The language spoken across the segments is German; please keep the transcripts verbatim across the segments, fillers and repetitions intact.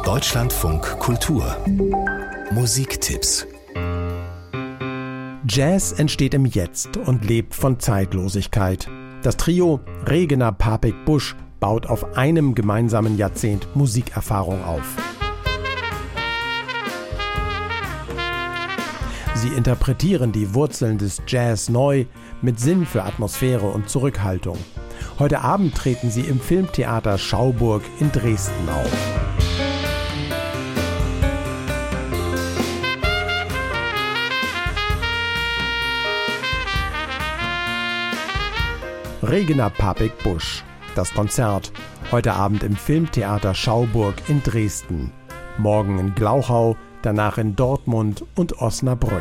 Deutschlandfunk Kultur Musiktipps. Jazz entsteht im Jetzt und lebt von Zeitlosigkeit. Das Trio Regener, Papik, Busch baut auf einem gemeinsamen Jahrzehnt Musikerfahrung auf. Sie interpretieren die Wurzeln des Jazz neu, mit Sinn für Atmosphäre und Zurückhaltung. Heute Abend treten sie im Filmtheater Schauburg in Dresden auf. Regener, Papik, Busch. Das Konzert. Heute Abend im Filmtheater Schauburg in Dresden. Morgen in Glauchau, danach in Dortmund und Osnabrück.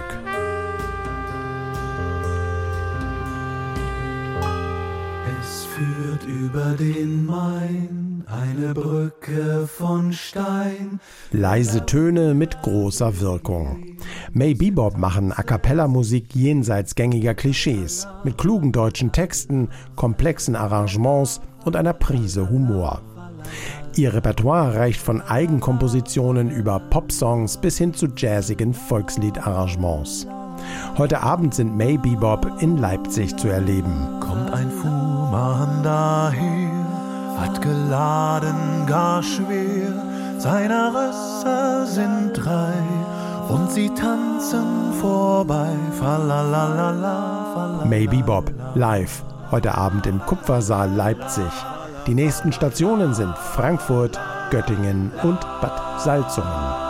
Es führt über den Main eine Brücke von Stein. Leise Töne mit großer Wirkung. May Bebop machen A-cappella-Musik jenseits gängiger Klischees, mit klugen deutschen Texten, komplexen Arrangements und einer Prise Humor. Ihr Repertoire reicht von Eigenkompositionen über Popsongs bis hin zu jazzigen Volksliedarrangements. Heute Abend sind May Bebop in Leipzig zu erleben. Kommt ein Fuhrmann daher, hat geladen gar schwer, seine Rösser sind drei und sie tanzen vorbei. Falalala, falala. May Bebop live, heute Abend im Kupfersaal Leipzig. Die nächsten Stationen sind Frankfurt, Göttingen und Bad Salzungen.